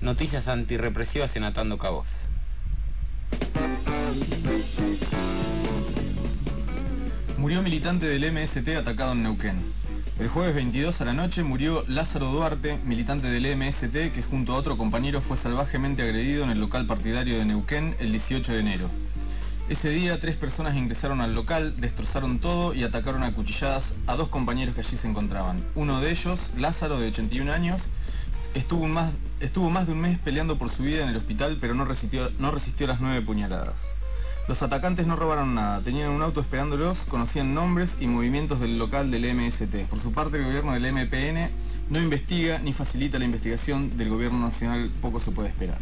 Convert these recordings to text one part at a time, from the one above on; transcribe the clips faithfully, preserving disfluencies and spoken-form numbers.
Noticias antirrepresivas en Atando Cabos. Murió militante del M S T atacado en Neuquén. El jueves veintidós a la noche murió Lázaro Duarte, militante del M S T, que junto a otro compañero fue salvajemente agredido en el local partidario de Neuquén el dieciocho de enero. Ese día, tres personas ingresaron al local, destrozaron todo y atacaron a cuchilladas a dos compañeros que allí se encontraban. Uno de ellos, Lázaro, de ochenta y un años, estuvo más, estuvo más de un mes peleando por su vida en el hospital, pero no resistió, no resistió las nueve puñaladas. Los atacantes no robaron nada, tenían un auto esperándolos, conocían nombres y movimientos del local del M S T. Por su parte, el gobierno del M P N no investiga ni facilita la investigación del gobierno nacional, poco se puede esperar.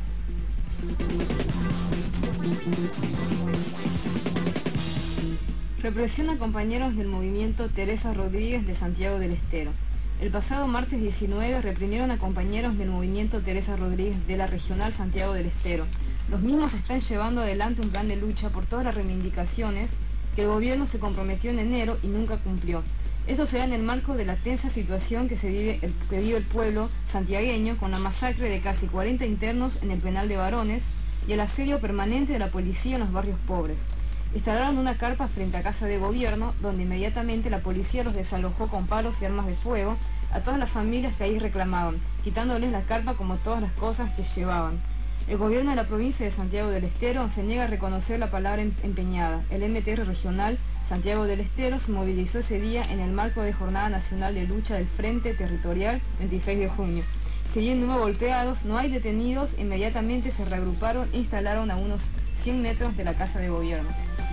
Represión a compañeros del movimiento Teresa Rodríguez de Santiago del Estero. El pasado martes diecinueve reprimieron a compañeros del movimiento Teresa Rodríguez de la Regional Santiago del Estero. Los mismos están llevando adelante un plan de lucha por todas las reivindicaciones que el gobierno se comprometió en enero y nunca cumplió. Esto se da en el marco de la tensa situación que, se vive, el, que vive el pueblo santiagueño, con la masacre de casi cuarenta internos en el penal de varones y el asedio permanente de la policía en los barrios pobres. Instalaron una carpa frente a Casa de Gobierno, donde inmediatamente la policía los desalojó con palos y armas de fuego a todas las familias que ahí reclamaban, quitándoles la carpa como todas las cosas que llevaban. El gobierno de la provincia de Santiago del Estero se niega a reconocer la palabra empeñada. El M T R regional Santiago del Estero se movilizó ese día en el marco de Jornada Nacional de Lucha del Frente Territorial veintiséis de junio. Si bien no hubo golpeados, no hay detenidos, inmediatamente se reagruparon e instalaron a unos cien metros de la Casa de Gobierno.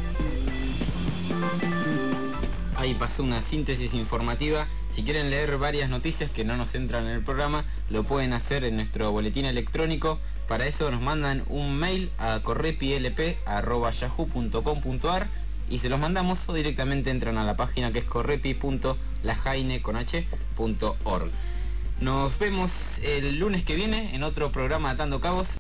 Ahí pasó una síntesis informativa. Si quieren leer varias noticias que no nos entran en el programa, lo pueden hacer en nuestro boletín electrónico. Para eso nos mandan un mail a correpilp arroba yahoo punto com punto ar y se los mandamos, o directamente entran a la página que es correpi punto lajaine punto org. Nos vemos el lunes que viene en otro programa Atando Cabos.